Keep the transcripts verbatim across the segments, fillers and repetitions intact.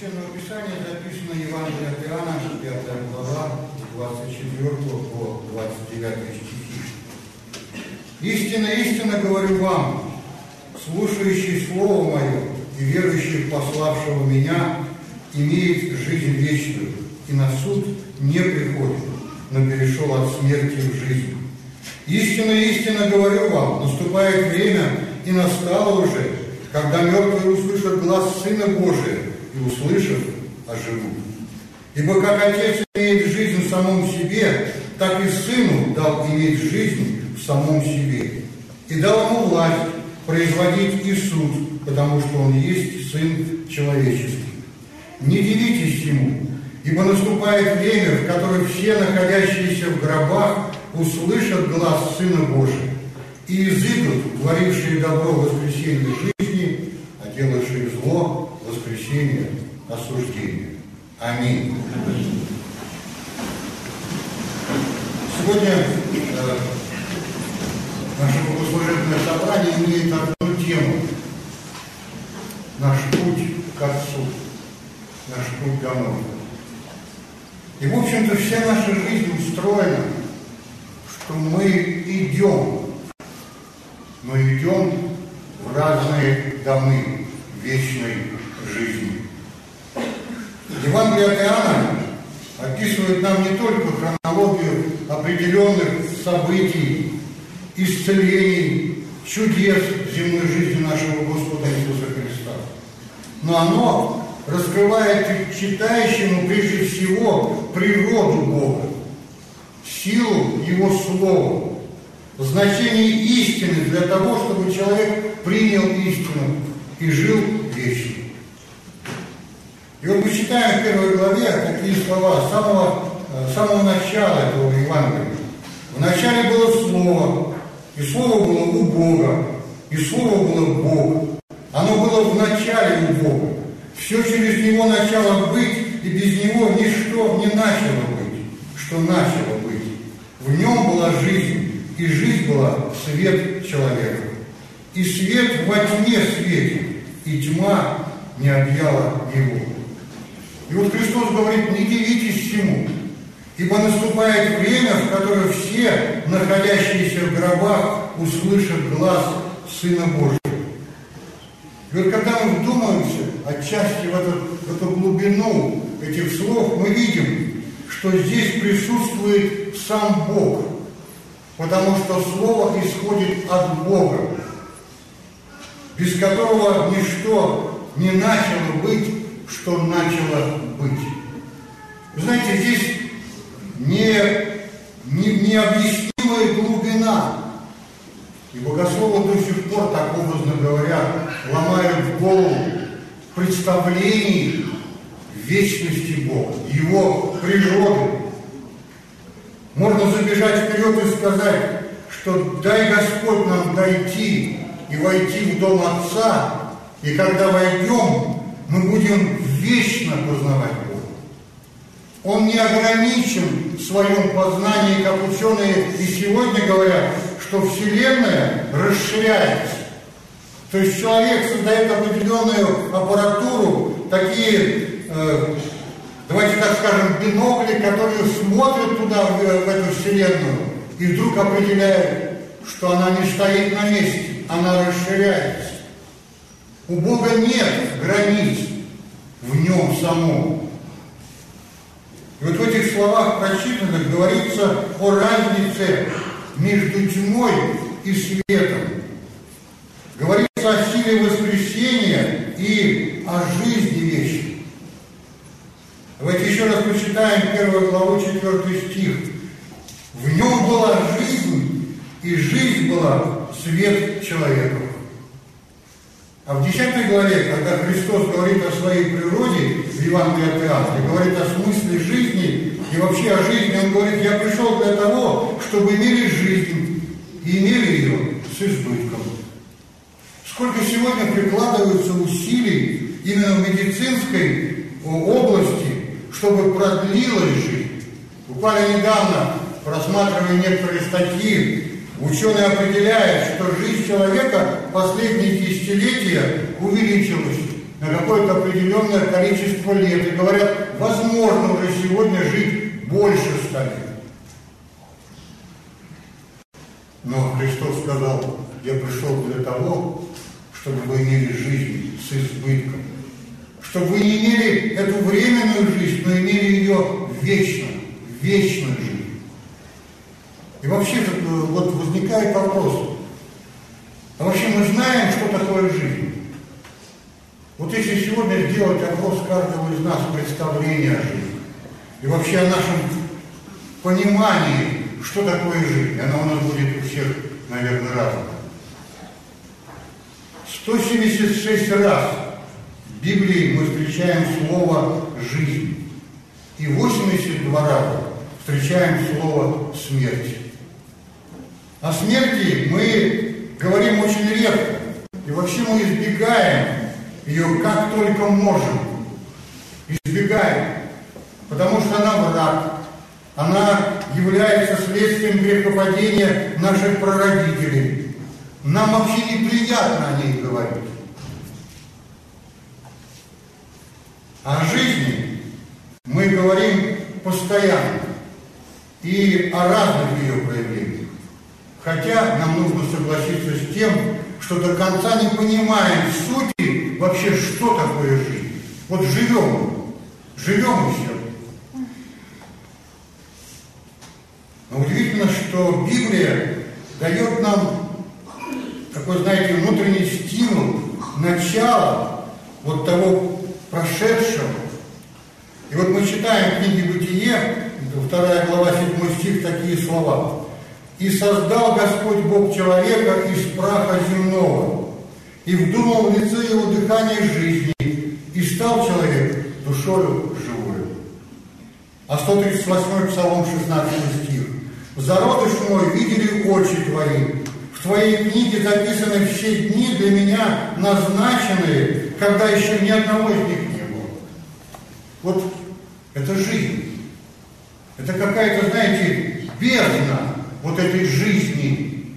Священного Писания записано Евангелие от Иоанна, пятая глава, двадцать четвёртого по двадцать девятый стихи. «Истинно, истинно говорю вам, слушающий Слово Мое и верующий в пославшего Меня имеет жизнь вечную, и на суд не приходит, но перешел от смерти в жизнь. Истинно, истинно говорю вам, наступает время, и настало уже, когда мертвые услышат глас Сына Божия, и, услышав, оживут. Ибо как Отец имеет жизнь в самом себе, так и Сыну дал иметь жизнь в самом себе. И дал ему власть производить и суд, потому что он есть Сын Человеческий. Не дивитесь ему, ибо наступает время, в которое все находящиеся в гробах услышат глас Сына Божия, и изыдут творившие добро воскресенье жизни, а делавшие зло воскресенье осуждения. Аминь. Сегодня э, наше богослужебное собрание имеет одну тему. Наш путь к Отцу, наш путь домой. И, в общем-то, вся наша жизнь устроена, что мы идем, мы идем в разные домы вечной жизни. Евангелие от Иоанна описывает нам не только хронологию определенных событий, исцелений, чудес земной жизни нашего Господа Иисуса Христа, но оно раскрывает читающему прежде всего природу Бога, силу Его Слова, значение истины для того, чтобы человек принял истину и жил вечно. И вот мы читаем в первой главе такие слова с самого, с самого начала этого Евангелия. В начале было Слово, и Слово было у Бога, и Слово было Бог. Оно было в начале у Бога. Все через Него начало быть, и без Него ничто не начало быть, что начало быть. В Нем была жизнь, и жизнь была свет человека. И свет во тьме светит, и тьма не объяла его. И вот Христос говорит: не дивитесь всему, ибо наступает время, в которое все, находящиеся в гробах, услышат глас Сына Божьего. И вот когда мы вдумаемся отчасти в эту, в эту глубину этих слов, мы видим, что здесь присутствует сам Бог, потому что Слово исходит от Бога, без которого ничто не начало быть, что начало быть. Вы знаете, здесь не, не, необъяснимая глубина. И богословы до сих пор, так образно говоря, ломают голову представлений вечности Бога, Его природы. Можно забежать вперед и сказать, что дай Господь нам дойти и войти в дом Отца, и когда войдем, мы будем вечно познавать Бога. Он не ограничен в своем познании, как ученые и сегодня говорят, что Вселенная расширяется. То есть человек создает определенную аппаратуру, такие, э, давайте так скажем, бинокли, которые смотрят туда, в, в эту Вселенную, и вдруг определяют, что она не стоит на месте, она расширяется. У Бога нет границ в Нем самом. И вот в этих словах прочитанных говорится о разнице между тьмой и светом. Говорится о силе воскресения и о жизни вечной. Давайте еще раз прочитаем первую главу, четвертый стих. В Нем была жизнь, и жизнь была свет человеков. А в десятой главе, когда Христос говорит о своей природе в Евангелии от Иоанна, и говорит о смысле жизни и вообще о жизни, Он говорит: я пришел для того, чтобы имели жизнь, и имели ее с избытком. Сколько сегодня прикладываются усилий именно в медицинской области, чтобы продлилась жизнь. Буквально недавно, просматривая некоторые статьи, ученые определяют, что жизнь человека в последние десятилетия увеличилась на какое-то определенное количество лет и говорят, возможно уже сегодня жить больше ста лет. Но Христос сказал, я пришел для того, чтобы вы имели жизнь с избытком. Чтобы вы не имели эту временную жизнь, но имели ее вечную, вечную жизнь. И вообще вот возникает вопрос, а вообще мы знаем, что такое жизнь? Вот если сегодня сделать опрос каждого из нас, представление о жизни, и вообще о нашем понимании, что такое жизнь, она у нас будет у всех, наверное, разная. сто семьдесят шесть раз в Библии мы встречаем слово «жизнь», и восемьдесят два раза встречаем слово «смерть». О смерти мы говорим очень редко, и вообще мы избегаем ее как только можем. Избегаем, потому что она враг, она является следствием грехопадения наших прародителей. Нам вообще неприятно о ней говорить. О жизни мы говорим постоянно и о разных ее проявлениях. Хотя нам нужно согласиться с тем, что до конца не понимаем сути вообще, что такое жизнь. Вот живем, живем и все. Но удивительно, что Библия дает нам такой, знаете, внутренний стимул, начало вот того прошедшего. И вот мы читаем в книге «Бытие», вторая глава, седьмой стих, такие слова. «И создал Господь Бог человека из праха земного, и вдунул в лице его дыхание жизни, и стал человек душою живою». А сто тридцать восьмой Псалом, шестнадцатый стих. «Зародыш мой видели очи твои, в твоей книге записаны все дни для меня назначенные, когда еще ни одного из них не было». Вот это жизнь. Это какая-то, знаете, бездна вот этой жизни.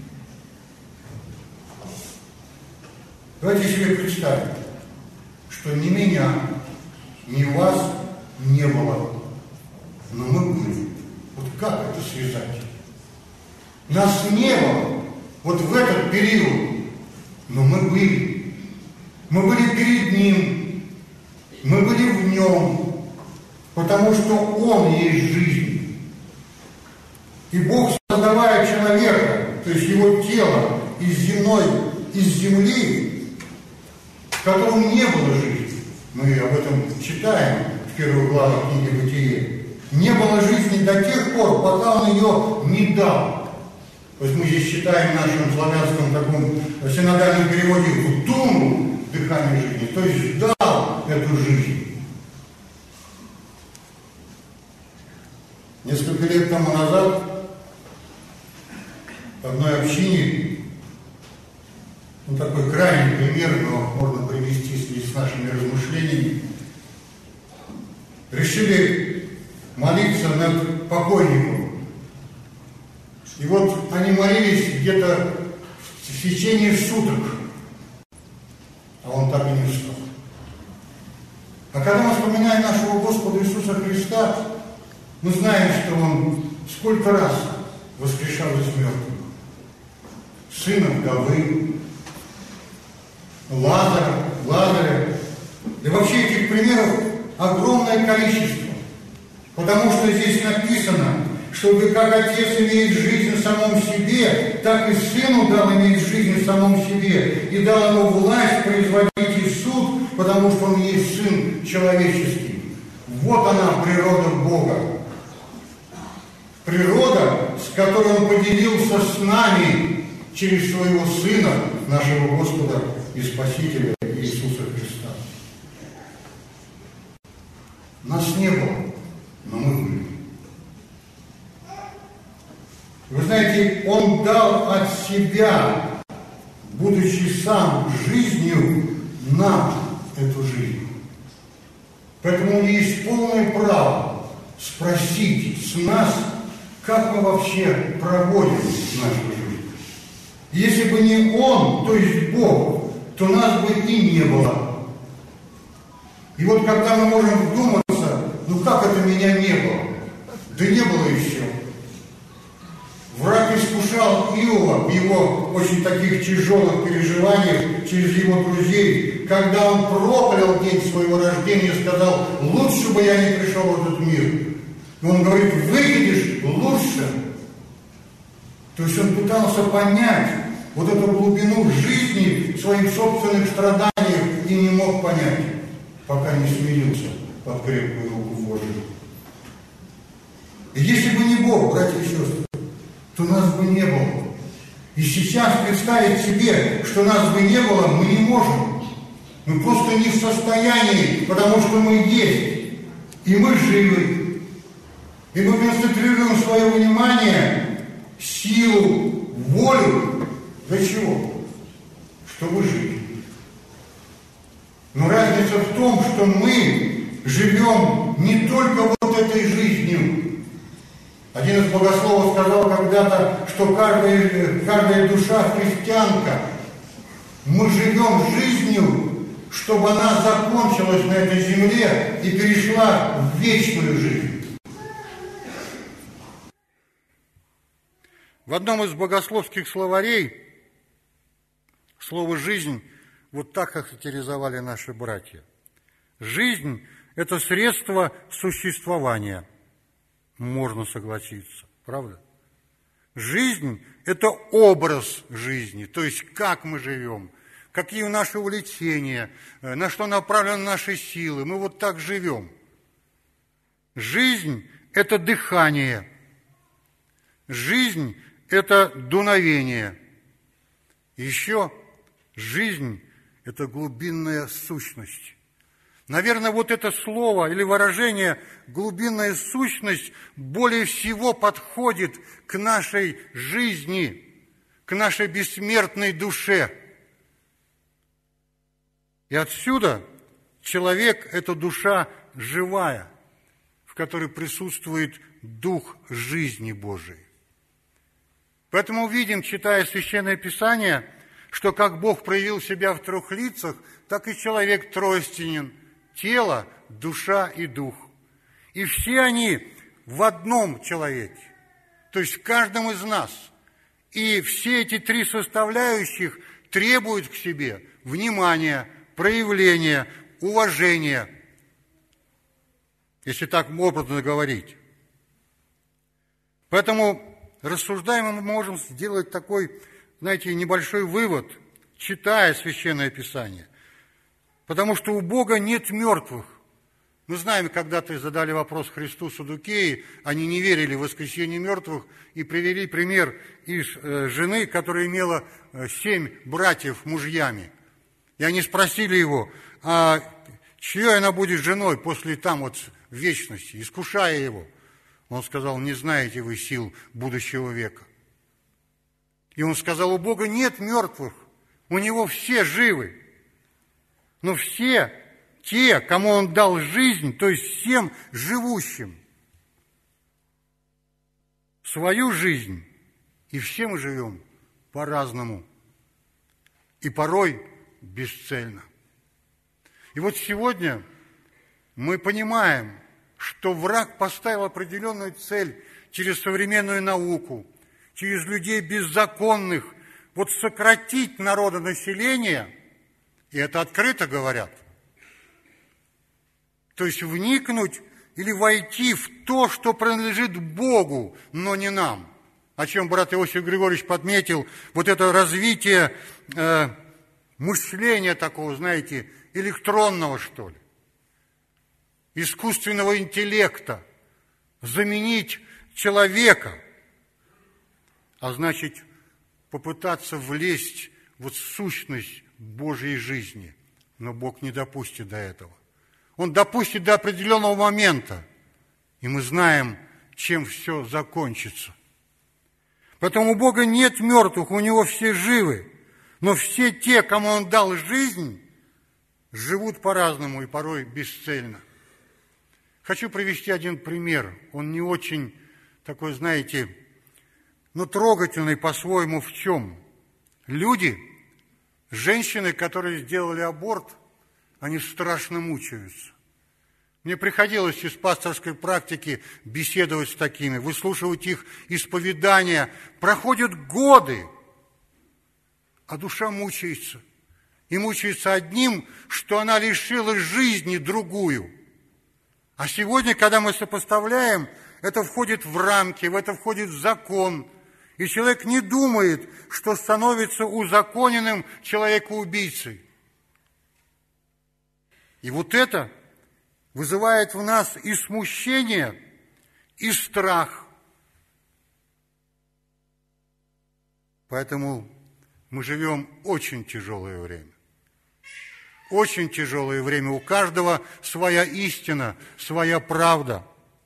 Давайте себе представим, что ни меня, ни вас не было, но мы были. Вот как это связать? Нас не было вот в этот период, но мы были. Мы были перед Ним, мы были в Нем, потому что Он есть жизнь. И Бог, создавая человека, то есть его тело из земной, из земли, в котором не было жизни, мы об этом читаем в первой главе книги «Бытие», не было жизни до тех пор, пока Он ее не дал. То есть мы здесь читаем в нашем славянском таком синодальном переводе «вдунул дыхание жизни», то есть дал эту жизнь. Несколько лет тому назад в одной общине, ну такой крайний пример, но можно привести в связи с нашими размышлениями, решили молиться над покойником. И вот они молились где-то в течение суток, а он так и не встал. А когда мы вспоминаем нашего Господа Иисуса Христа, мы знаем, что Он сколько раз воскрешал из мертвых. Сына вдовы, Лазаря, Лазаря. И вообще этих примеров огромное количество. Потому что здесь написано, чтобы как Отец имеет жизнь в самом себе, так и Сыну дал иметь жизнь в самом себе, и дал Ему власть производить и суд, потому что Он есть Сын человеческий. Вот она, природа Бога. Природа, с которой Он поделился с нами через Своего Сына, нашего Господа и Спасителя Иисуса Христа. Нас не было, но мы были. Вы знаете, Он дал от себя, будучи Сам жизнью, нам эту жизнь. Поэтому у него есть полное право спросить с нас, как мы вообще проводим нашу жизнь. Если бы не Он, то есть Бог, то нас бы и не было. И вот когда мы можем вдуматься, ну как это меня не было? Да не было еще. Враг искушал Иова в его очень таких тяжелых переживаниях через его друзей, когда он проклял день своего рождения, сказал, лучше бы я не пришел в этот мир. И он говорит, выглядишь лучше. То есть он пытался понять вот эту глубину жизни в своих собственных страданиях и не мог понять, пока не смирился под крепкую руку Божию. И если бы не Бог, братья и сестры, то нас бы не было. И сейчас представить себе, что нас бы не было, мы не можем. Мы просто не в состоянии, потому что мы есть. И мы живы. И мы концентрируем свое внимание, силу, волю. Для чего? Чтобы жить. Но разница в том, что мы живем не только вот этой жизнью. Один из богословов сказал когда-то, что каждая, каждая душа христианка. Мы живем жизнью, чтобы она закончилась на этой земле и перешла в вечную жизнь. В одном из богословских словарей слово «жизнь» вот так характеризовали наши братья. Жизнь – это средство существования. Можно согласиться, правда? Жизнь – это образ жизни, то есть как мы живем, какие наши увлечения, на что направлены наши силы. Мы вот так живем. Жизнь – это дыхание. Жизнь – это дуновение. Еще жизнь – это глубинная сущность. Наверное, вот это слово или выражение «глубинная сущность» более всего подходит к нашей жизни, к нашей бессмертной душе. И отсюда человек – это душа живая, в которой присутствует дух жизни Божией. Поэтому увидим, читая Священное Писание, что как Бог проявил себя в трех лицах, так и человек тройственен – тело, душа и дух. И все они в одном человеке, то есть в каждом из нас. И все эти три составляющих требуют к себе внимания, проявления, уважения, если так образно говорить. Поэтому, рассуждаем, мы можем сделать такой, знаете, небольшой вывод, читая Священное Писание. Потому что у Бога нет мертвых. Мы знаем, когда-то задали вопрос Христу Саддукеи, они не верили в воскресение мертвых и привели пример из жены, которая имела семь братьев мужьями. И они спросили его, а чьей она будет женой после там вот в вечности, искушая его. Он сказал, не знаете вы сил будущего века. И он сказал, у Бога нет мертвых, у Него все живы. Но все те, кому Он дал жизнь, то есть всем живущим, свою жизнь, и все мы живем по-разному, и порой бесцельно. И вот сегодня мы понимаем, что враг поставил определенную цель через современную науку, через людей беззаконных, вот сократить народонаселение, и это открыто говорят, то есть вникнуть или войти в то, что принадлежит Богу, но не нам. О чем брат Иосиф Григорьевич подметил, вот это развитие э, мышления такого, знаете, электронного, что ли, искусственного интеллекта, заменить человека, а значит, попытаться влезть вот в сущность Божьей жизни. Но Бог не допустит до этого. Он допустит до определенного момента, и мы знаем, чем все закончится. Поэтому у Бога нет мертвых, у Него все живы. Но все те, кому Он дал жизнь, живут по-разному и порой бесцельно. Хочу привести один пример. Он не очень такой, знаете, но трогательный по-своему в чем? Люди, женщины, которые сделали аборт, они страшно мучаются. Мне приходилось из пасторской практики беседовать с такими, выслушивать их исповедания. Проходят годы, а душа мучается. И мучается одним, что она лишилась жизни другую. А сегодня, когда мы сопоставляем, это входит в рамки, в это входит в закон. И человек не думает, что становится узаконенным человекоубийцей. И вот это вызывает в нас и смущение, и страх. Поэтому мы живем очень тяжелое время. Очень тяжелое время. У каждого своя истина, своя правда.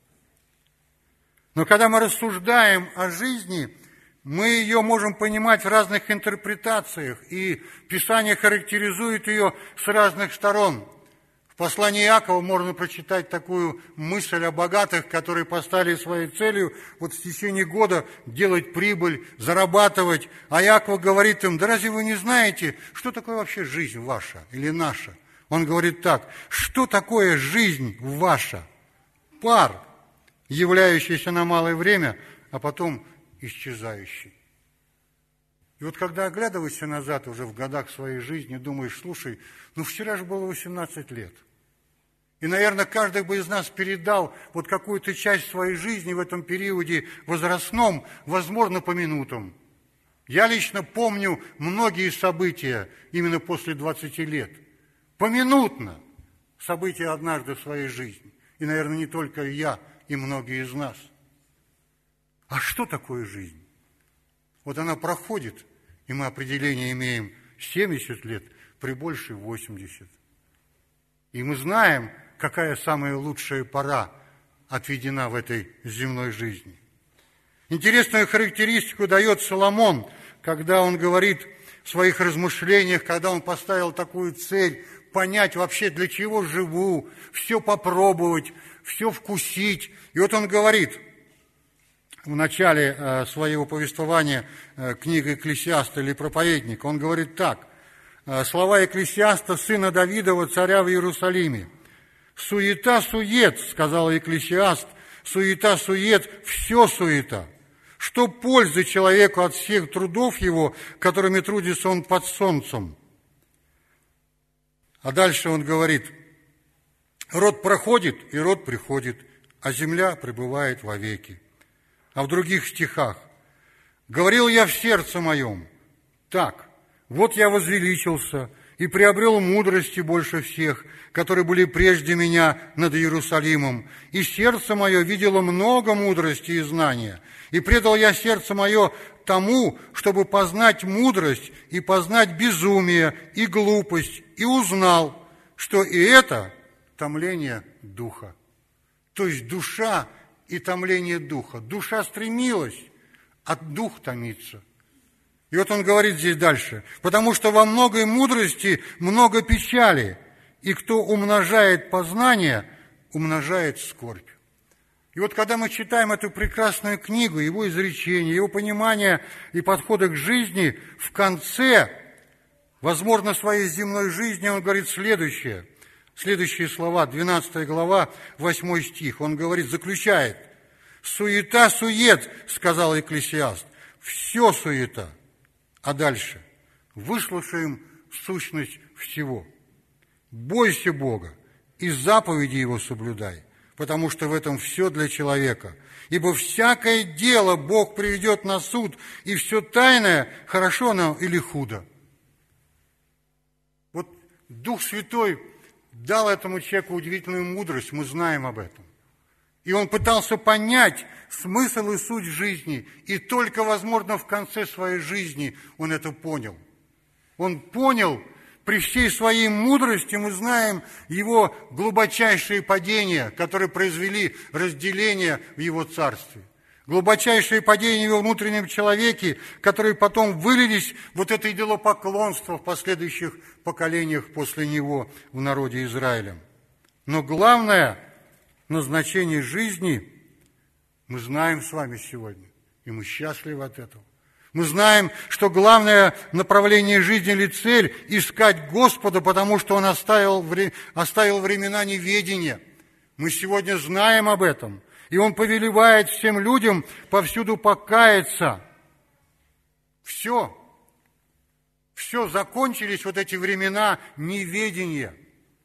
Но когда мы рассуждаем о жизни, мы ее можем понимать в разных интерпретациях, и Писание характеризует ее с разных сторон. В послании Иакова можно прочитать такую мысль о богатых, которые поставили своей целью вот в течение года делать прибыль, зарабатывать. А Иаков говорит им: да разве вы не знаете, что такое вообще жизнь ваша или наша? Он говорит так: что такое жизнь ваша? Пар, являющийся на малое время, а потом исчезающий. И вот когда оглядываешься назад уже в годах своей жизни, думаешь: слушай, ну вчера же было восемнадцать лет. И, наверное, каждый бы из нас передал вот какую-то часть своей жизни в этом периоде возрастном, возможно, по минутам. Я лично помню многие события именно после двадцати лет. Поминутно события однажды в своей жизни. И, наверное, не только я, и многие из нас. А что такое жизнь? Вот она проходит, и мы определение имеем семьдесят лет, при большей восемьдесят. И мы знаем, какая самая лучшая пора отведена в этой земной жизни. Интересную характеристику дает Соломон, когда он говорит в своих размышлениях, когда он поставил такую цель понять вообще, для чего живу, все попробовать, все вкусить. И вот он говорит в начале своего повествования, книга Экклесиаста или Проповедника, он говорит так: слова Экклесиаста, сына Давидова, царя в Иерусалиме. «Суета-сует», сказал Экклесиаст, «суета-сует, все суета. Что пользы человеку от всех трудов его, которыми трудится он под солнцем?» А дальше он говорит: «Род проходит, и род приходит, а земля пребывает вовеки». А в других стихах: «Говорил я в сердце моем, так, вот я возвеличился и приобрел мудрости больше всех, которые были прежде меня над Иерусалимом, и сердце мое видело много мудрости и знания, и предал я сердце мое тому, чтобы познать мудрость и познать безумие и глупость, и узнал, что и это томление духа». То есть душа и томление духа. Душа стремилась, а дух томится. И вот он говорит здесь дальше: «Потому что во многой мудрости много печали, и кто умножает познание, умножает скорбь». И вот когда мы читаем эту прекрасную книгу, его изречения, его понимание и подходы к жизни, в конце, возможно, своей земной жизни он говорит следующее. Следующие слова, двенадцатая глава, восьмой стих. Он говорит, заключает: «Суета-сует», сказал Экклесиаст, «все суета». А дальше: «Выслушаем сущность всего. Бойся Бога и заповеди Его соблюдай, потому что в этом все для человека. Ибо всякое дело Бог приведет на суд, и все тайное, хорошо оно или худо». Вот Дух Святой дал этому человеку удивительную мудрость, мы знаем об этом. И он пытался понять смысл и суть жизни, и только, возможно, в конце своей жизни он это понял. Он понял, при всей своей мудрости мы знаем его глубочайшие падения, которые произвели разделение в его царстве. Глубочайшие падения в его внутреннем человеке, которые потом вылились в вот это идолопоклонство в последующих поколениях после него в народе Израиля. Но главное назначение жизни мы знаем с вами сегодня, и мы счастливы от этого. Мы знаем, что главное направление жизни или цель – искать Господа, потому что Он оставил, оставил времена неведения. Мы сегодня знаем об этом. И Он повелевает всем людям повсюду покаяться. Все. Все, закончились вот эти времена неведения.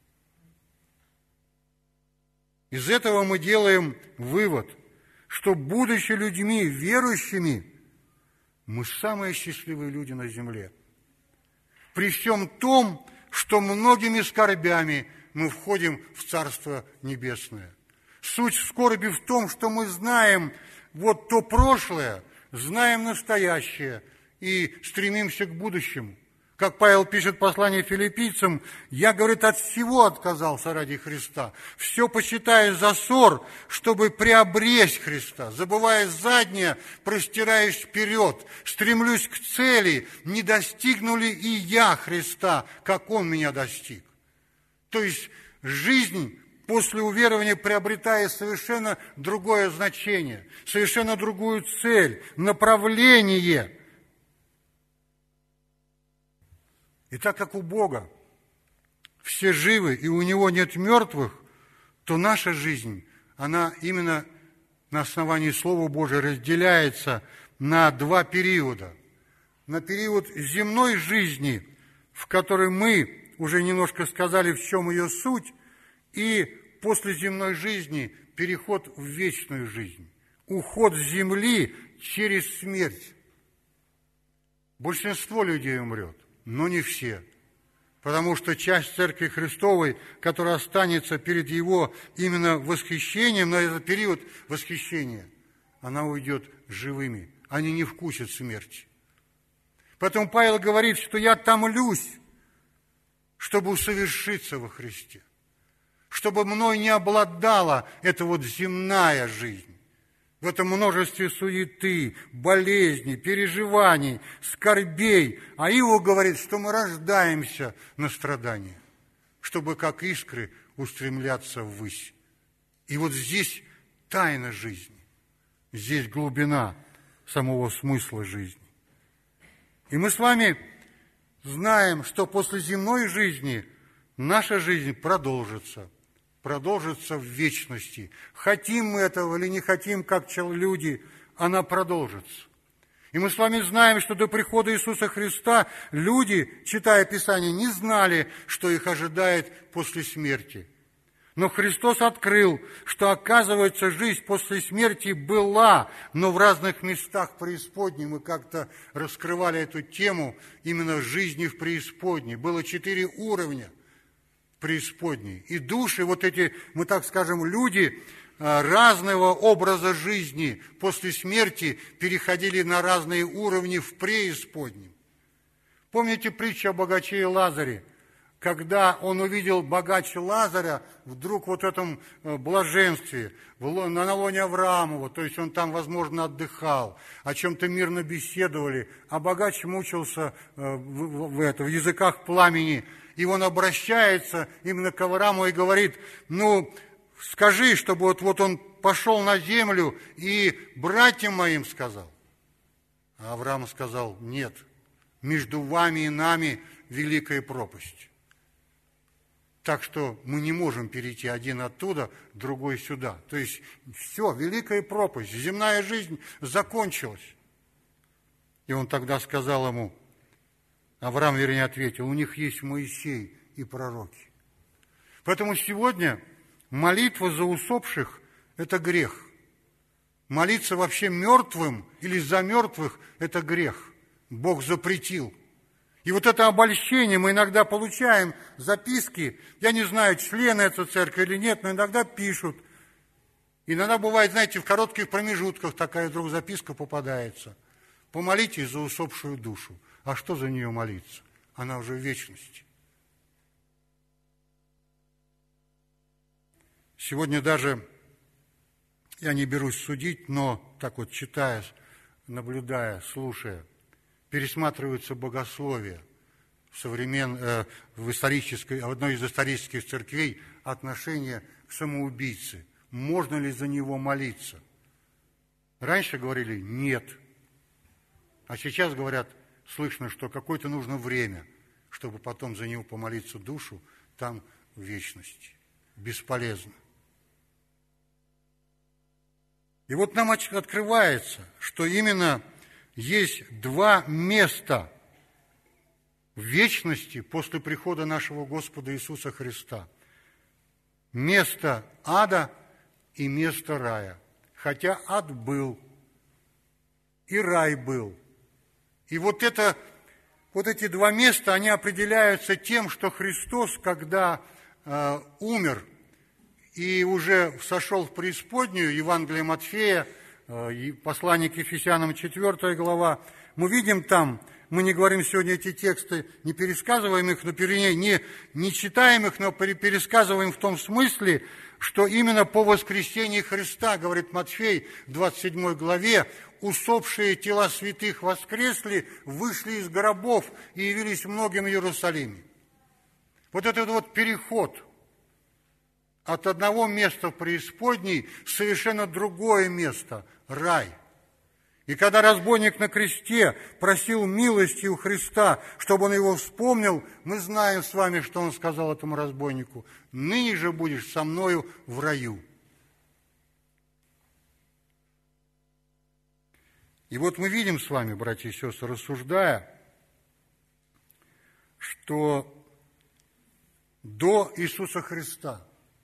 Из этого мы делаем вывод, что, будучи людьми верующими, мы самые счастливые люди на земле. При всем том, что многими скорбями мы входим в Царство Небесное. Суть скорби в том, что мы знаем вот то прошлое, знаем настоящее и стремимся к будущему. Как Павел пишет в послании филиппийцам, «Я, говорит, от всего отказался ради Христа, все почитаю за ссор, чтобы приобресть Христа, забывая заднее, простираюсь вперед, стремлюсь к цели, не достигну ли и я Христа, как Он меня достиг». То есть жизнь после уверования приобретает совершенно другое значение, совершенно другую цель, направление. И так как у Бога все живы, и у Него нет мертвых, то наша жизнь, она именно на основании Слова Божия разделяется на два периода. На период земной жизни, в которой мы уже немножко сказали, в чем ее суть, и после земной жизни переход в вечную жизнь, уход с земли через смерть. Большинство людей умрет. Но не все, потому что часть Церкви Христовой, которая останется перед Его именно восхищением, на этот период восхищения, она уйдет живыми, они не вкусят смерти. Поэтому Павел говорит, что я томлюсь, чтобы усовершиться во Христе, чтобы мной не обладала эта вот земная жизнь. В этом множестве суеты, болезней, переживаний, скорбей. А Иов говорит, что мы рождаемся на страдания, чтобы как искры устремляться ввысь. И вот здесь тайна жизни, здесь глубина самого смысла жизни. И мы с вами знаем, что после земной жизни наша жизнь продолжится. продолжится в вечности. Хотим мы этого или не хотим, как люди, она продолжится. И мы с вами знаем, что до прихода Иисуса Христа люди, читая Писание, не знали, что их ожидает после смерти. Но Христос открыл, что, оказывается, жизнь после смерти была, но в разных местах преисподней. Мы как-то раскрывали эту тему именно жизни в преисподней. Было четыре уровня преисподней. И души, вот эти, мы так скажем, люди разного образа жизни после смерти переходили на разные уровни в преисподнем. Помните притчу о богаче и Лазаре? Когда он увидел богача Лазаря, вдруг вот в этом блаженстве, на лоне Авраамова, то есть он там, возможно, отдыхал, о чем-то мирно беседовали, а богач мучился в, в, это, в языках пламени. И он обращается именно к Аврааму и говорит, ну, скажи, чтобы вот, вот он пошел на землю и братьям моим сказал. А Авраам сказал, нет, между вами и нами великая пропасть. Так что мы не можем перейти один оттуда, другой сюда. То есть все, великая пропасть, земная жизнь закончилась. И он тогда сказал ему, Авраам, вернее, ответил, у них есть Моисей и пророки. Поэтому сегодня молитва за усопших – это грех. Молиться вообще мертвым или за мертвых – это грех. Бог запретил. И вот это обольщение мы иногда получаем, записки, я не знаю, члены этой церкви или нет, но иногда пишут. Иногда бывает, знаете, в коротких промежутках такая вдруг записка попадается. Помолитесь за усопшую душу. А что за нее молиться? Она уже в вечности. Сегодня даже, я не берусь судить, но так вот читая, наблюдая, слушая, пересматриваются богословия в, современ... э, в, исторической... в одной из исторических церквей отношение к самоубийце. Можно ли за него молиться? Раньше говорили «нет». А сейчас, говорят, слышно, что какое-то нужно время, чтобы потом за него помолиться душу там в вечности. Бесполезно. И вот нам открывается, что именно есть два места в вечности после прихода нашего Господа Иисуса Христа. Место ада и место рая. Хотя ад был, и рай был. И вот, это, вот эти два места, они определяются тем, что Христос, когда э, умер и уже сошел в преисподнюю, Евангелие Матфея, э, послание к Ефесянам, четвёртая глава, мы видим там, мы не говорим сегодня эти тексты, не пересказываем их, но не, не читаем их, но пересказываем в том смысле, что именно по воскресении Христа, говорит Матфей в двадцать седьмой главе, усопшие тела святых воскресли, вышли из гробов и явились многим в Иерусалиме. Вот этот вот переход от одного места в преисподней в совершенно другое место – рай. И когда разбойник на кресте просил милости у Христа, чтобы он его вспомнил, мы знаем с вами, что он сказал этому разбойнику: «Ныне же будешь со мною в раю». И вот мы видим с вами, братья и сестры, рассуждая, что до Иисуса Христа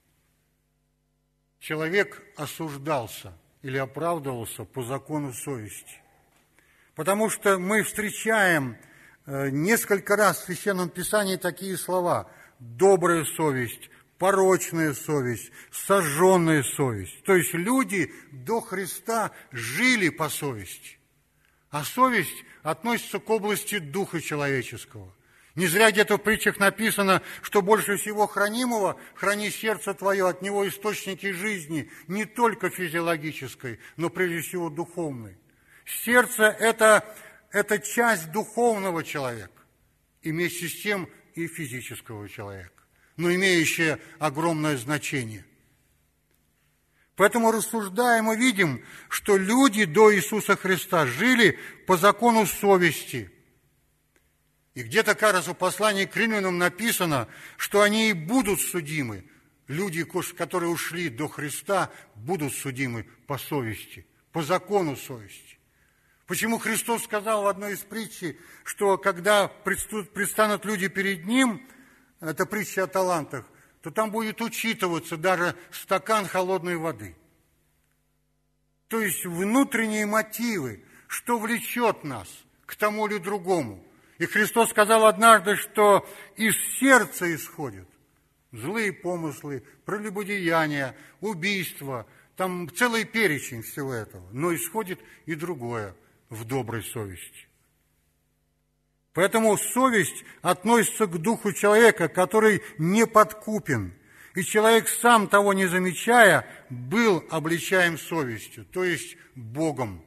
человек осуждался или оправдывался по закону совести. Потому что мы встречаем несколько раз в Священном Писании такие слова: добрая совесть, порочная совесть, сожженная совесть. То есть люди до Христа жили по совести. А совесть относится к области духа человеческого. Не зря где-то в притчах написано, что больше всего хранимого храни сердце твое, от него источники жизни, не только физиологической, но прежде всего духовной. Сердце – это, это часть духовного человека, и вместе с тем и физического человека, но имеющая огромное значение. Поэтому, рассуждая, мы видим, что люди до Иисуса Христа жили по закону совести. И где-то, кажется, в послании к Римлянам написано, что они и будут судимы. Люди, которые ушли до Христа, будут судимы по совести, по закону совести. Почему Христос сказал в одной из притчей, что когда предстанут люди перед Ним, это притча о талантах, то там будет учитываться даже стакан холодной воды. То есть внутренние мотивы, что влечет нас к тому или другому. И Христос сказал однажды, что из сердца исходят злые помыслы, прелюбодеяния, убийства, там целый перечень всего этого. Но исходит и другое в доброй совести. Поэтому совесть относится к духу человека, который не подкупен. И человек, сам того не замечая, был обличаем совестью, то есть Богом.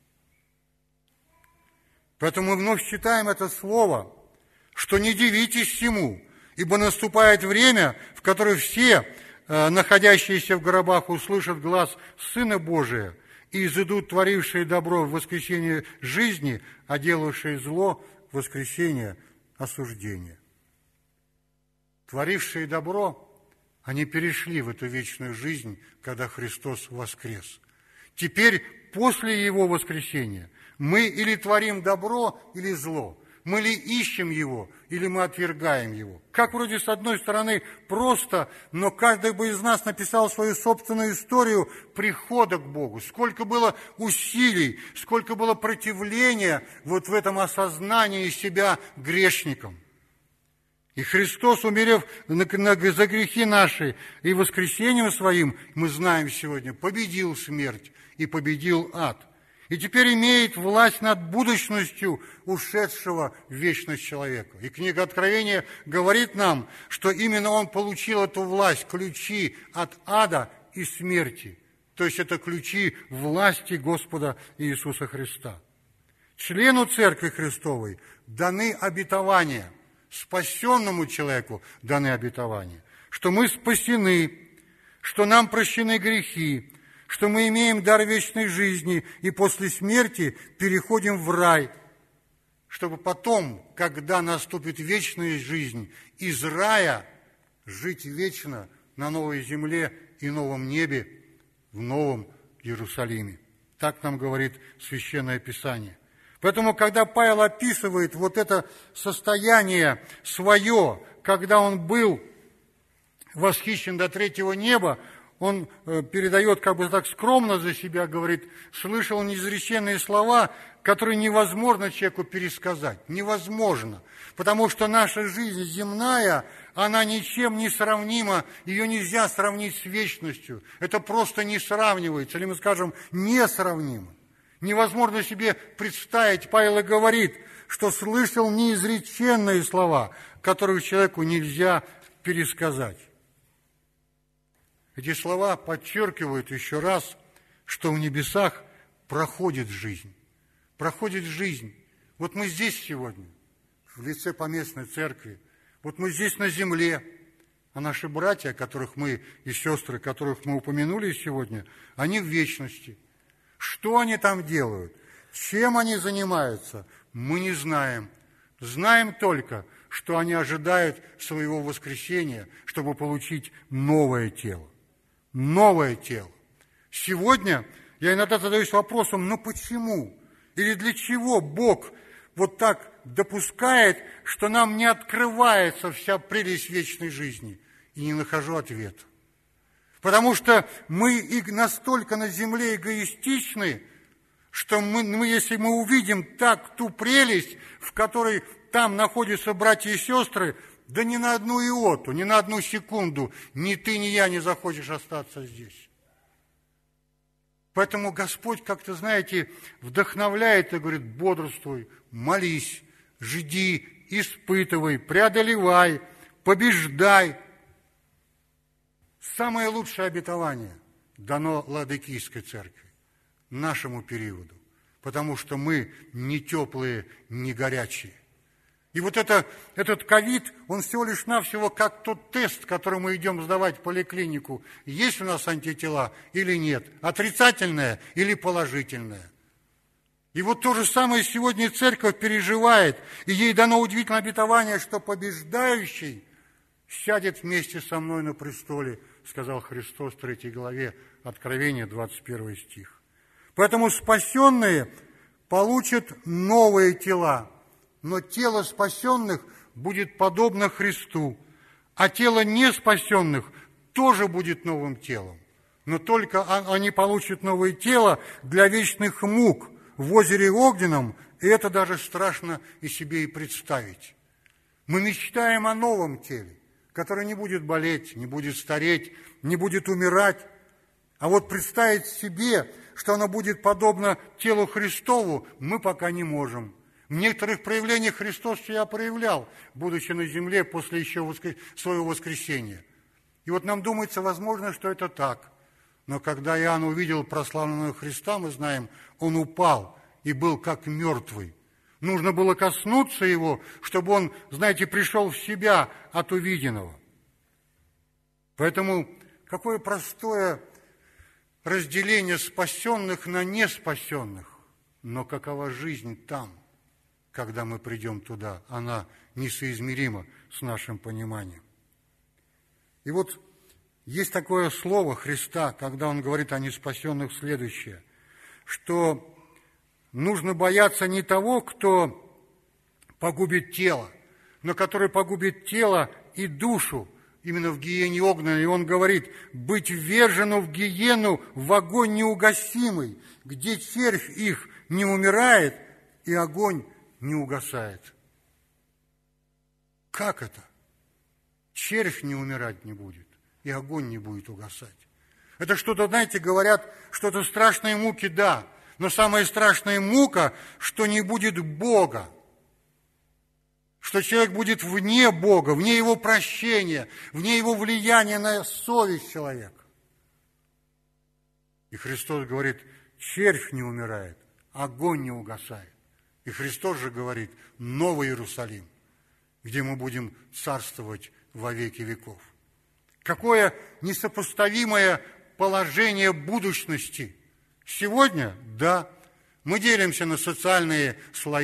Поэтому мы вновь читаем это слово, что не дивитесь всему, ибо наступает время, в которое все, находящиеся в гробах, услышат глас Сына Божия и изыдут творившие добро в воскресение жизни, а делавшие зло в воскресение осуждения. Творившие добро, они перешли в эту вечную жизнь, когда Христос воскрес. Теперь, после Его воскресения, мы или творим добро, или зло. Мы ли ищем Его, или мы отвергаем Его. Как вроде с одной стороны просто, но каждый бы из нас написал свою собственную историю прихода к Богу. Сколько было усилий, сколько было противления вот в этом осознании себя грешником. И Христос, умерев за грехи наши и воскресением Своим, мы знаем сегодня, победил смерть и победил ад. И теперь имеет власть над будущностью ушедшего в вечность человека. И книга Откровения говорит нам, что именно он получил эту власть, ключи от ада и смерти. То есть это ключи власти Господа Иисуса Христа. Члену Церкви Христовой даны обетования, спасенному человеку даны обетования, что мы спасены, что нам прощены грехи, что мы имеем дар вечной жизни и после смерти переходим в рай, чтобы потом, когда наступит вечная жизнь, из рая жить вечно на новой земле и новом небе, в новом Иерусалиме. Так нам говорит Священное Писание. Поэтому, когда Павел описывает вот это состояние свое, когда он был восхищен до третьего неба, он передает как бы так скромно за себя, говорит, слышал неизреченные слова, которые невозможно человеку пересказать. Невозможно. Потому что наша жизнь земная, она ничем не сравнима, ее нельзя сравнить с вечностью. Это просто не сравнивается, или мы скажем, несравнимо. Невозможно себе представить, Павел и говорит, что слышал неизреченные слова, которые человеку нельзя пересказать. Эти слова подчеркивают еще раз, что в небесах проходит жизнь. Проходит жизнь. Вот мы здесь сегодня, в лице поместной церкви. Вот мы здесь на земле. А наши братья, которых мы и сестры, которых мы упомянули сегодня, они в вечности. Что они там делают? Чем они занимаются? Мы не знаем. Знаем только, что они ожидают своего воскресения, чтобы получить новое тело. Новое тело. Сегодня я иногда задаюсь вопросом, ну почему? Или для чего Бог вот так допускает, что нам не открывается вся прелесть вечной жизни? И не нахожу ответа. Потому что мы и настолько на земле эгоистичны, что мы, мы, если мы увидим так ту прелесть, в которой там находятся братья и сестры, да ни на одну иоту, ни на одну секунду ни ты, ни я не захочешь остаться здесь. Поэтому Господь, как-то, знаете, вдохновляет и говорит, бодрствуй, молись, жди, испытывай, преодолевай, побеждай. Самое лучшее обетование дано Ладыкийской церкви, нашему периоду, потому что мы не теплые, не горячие. И вот это, этот ковид, он всего лишь навсего как тот тест, который мы идем сдавать в поликлинику, есть у нас антитела или нет, отрицательное или положительное. И вот то же самое сегодня церковь переживает, и ей дано удивительное обетование, что побеждающий сядет вместе со мной на престоле, сказал Христос в третьей главе Откровения, двадцать первый стих. Поэтому спасенные получат новые тела, но тело спасенных будет подобно Христу, а тело неспасенных тоже будет новым телом. Но только они получат новое тело для вечных мук в озере Огненном, и это даже страшно и себе и представить. Мы мечтаем о новом теле, которое не будет болеть, не будет стареть, не будет умирать. А вот представить себе, что оно будет подобно телу Христову, мы пока не можем. В некоторых проявлениях Христос себя проявлял, будучи на земле после еще воскр... своего воскресения. И вот нам думается, возможно, что это так. Но когда Иоанн увидел прославленного Христа, мы знаем, он упал и был как мертвый. Нужно было коснуться его, чтобы он, знаете, пришел в себя от увиденного. Поэтому какое простое разделение спасенных на неспасенных. Но какова жизнь там, когда мы придем туда? Она несоизмерима с нашим пониманием. И вот есть такое слово Христа, когда Он говорит о неспасенных, следующее, что нужно бояться не того, кто погубит тело, но который погубит тело и душу, именно в гиене огненной. И Он говорит, быть ввержену в гиену в огонь неугасимый, где червь их не умирает и огонь не угасает. Как это? Червь не умирать не будет, и огонь не будет угасать. Это что-то, знаете, говорят, что-то страшные муки, да, но самая страшная мука, что не будет Бога, что человек будет вне Бога, вне Его прощения, вне Его влияния на совесть человека. И Христос говорит, червь не умирает, огонь не угасает. И Христос же говорит, Новый Иерусалим, где мы будем царствовать во веки веков. Какое несопоставимое положение будущности. Сегодня, да, мы делимся на социальные слои,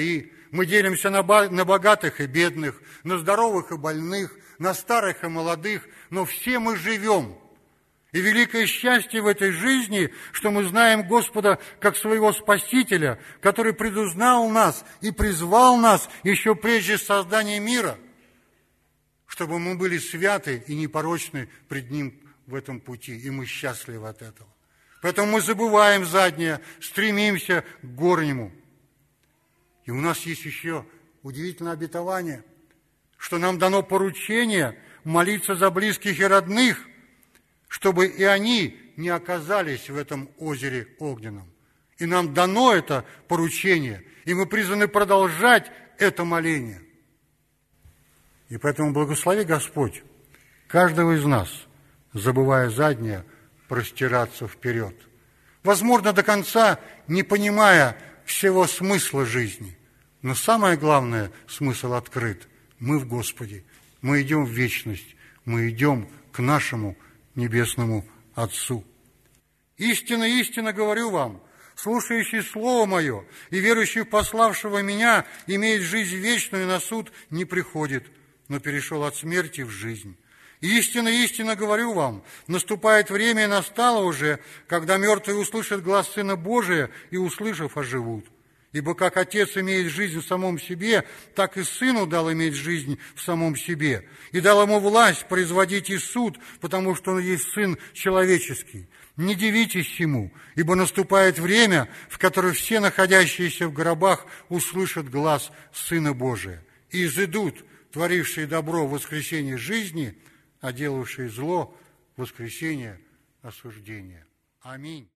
Мы делимся на богатых и бедных, на здоровых и больных, на старых и молодых, но все мы живем. И великое счастье в этой жизни, что мы знаем Господа как своего Спасителя, который предузнал нас и призвал нас еще прежде создания мира, чтобы мы были святы и непорочны пред Ним в этом пути, и мы счастливы от этого. Поэтому мы забываем заднее, стремимся к горнему. И у нас есть еще удивительное обетование, что нам дано поручение молиться за близких и родных, чтобы и они не оказались в этом озере огненном. И нам дано это поручение, и мы призваны продолжать это моление. И поэтому благослови Господь каждого из нас, забывая заднее, простираться вперед. Возможно, до конца не понимая всего смысла жизни, но самое главное, смысл открыт. Мы в Господе, мы идем в вечность, мы идем к нашему Небесному Отцу. Истинно, истинно говорю вам, слушающий Слово Мое и верующий в пославшего Меня имеет жизнь вечную и на суд не приходит, но перешел от смерти в жизнь. Истинно, истинно говорю вам, наступает время и настало уже, когда мертвые услышат глас Сына Божия и, услышав, оживут. Ибо как Отец имеет жизнь в самом себе, так и Сыну дал иметь жизнь в самом себе. И дал Ему власть производить и суд, потому что Он есть Сын человеческий. Не дивитесь Ему, ибо наступает время, в которое все находящиеся в гробах услышат глас Сына Божия. И изыдут, творившие добро в воскресенье жизни, а делавшие зло в воскресенье осуждения. Аминь.